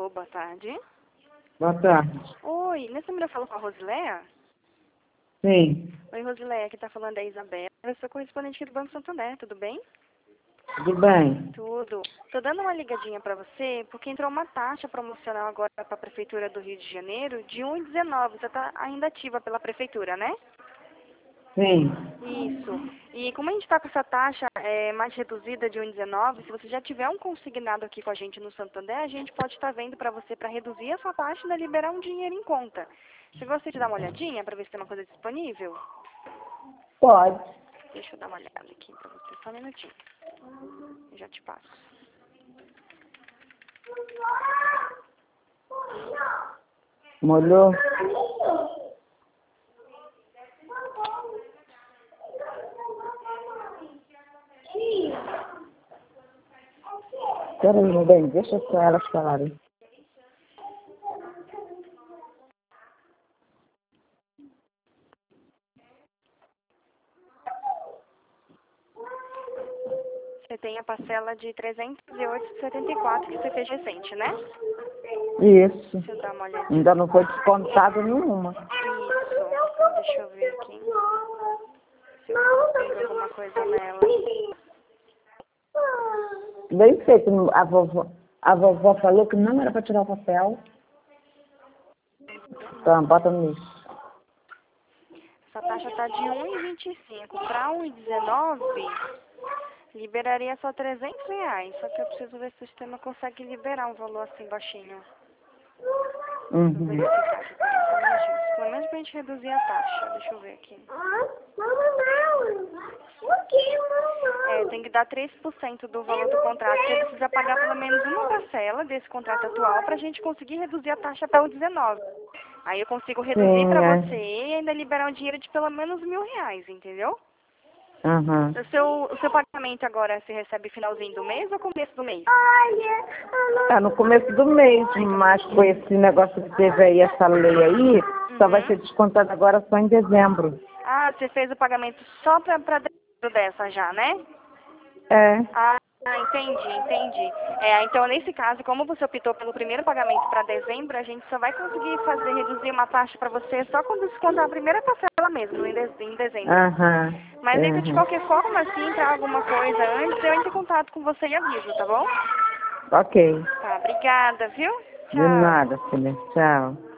Alô, boa tarde. Boa tarde. Oi, nesse número eu falo com a Rosileia? Sim, Oi, Rosileia, aqui tá falando é a Isabela. Eu sou correspondente aqui do Banco Santander, tudo bem? tudo bem? Tudo. Tô dando uma ligadinha pra você, porque entrou uma taxa promocional agora pra Prefeitura do Rio de Janeiro de 1,19. Você tá ainda ativa pela Prefeitura, né? Sim. Isso. E como a gente está com essa taxa mais reduzida de 1,19, se você já tiver um consignado aqui com a gente no Santander, a gente pode estar vendo para você para reduzir essa taxa e ainda liberar um dinheiro em conta. Você gostaria de dar uma olhadinha para ver se tem uma coisa disponível? Pode. Deixa eu dar uma olhada aqui para você, só um minutinho. Eu já te passo. Molhou? Peraí, meu bem, deixa só elas falarem. Você tem a parcela de 308,74 que você fez recente, né? Isso. Deixa eu dar uma olhadinha. Ainda não foi descontado nenhuma. Isso. Deixa eu ver aqui. Se eu consigo alguma coisa nela. Bem sei que a vovó falou que não era para tirar o papel. Então, bota no lixo. Essa taxa está de 1,25 para 1,19, liberaria só R$ 300. Só que eu preciso ver se o sistema consegue liberar um valor assim baixinho. Vou Uhum. verificar aqui, peraí, só um minutinho. Pelo menos pra gente reduzir a taxa. Deixa eu ver aqui. Tem que dar 3% do valor do contrato. Você precisa pagar pelo menos uma parcela desse contrato atual pra gente conseguir reduzir a taxa para o 19. Aí eu consigo reduzir Sim, pra é. você e ainda liberar um dinheiro de pelo menos R$ 1.000, entendeu? Uhum. O seu pagamento agora se recebe finalzinho do mês ou começo do mês? Tá no começo do mês, mas com esse negócio que teve aí, essa lei aí, só vai ser descontado agora só em dezembro. Ah, você fez o pagamento só pra dentro dessa já, né? É. Ah, entendi. Então, nesse caso, como você optou pelo primeiro pagamento para dezembro, a gente só vai conseguir reduzir uma taxa para você só quando descontar a primeira parcela mesmo, em dezembro. Aham. Mas ainda de Uhum. qualquer forma, se entrar alguma coisa antes, eu entro em contato com você e aviso, tá bom? Ok. Tá, obrigada, viu? De Tchau. nada, filha. Tchau.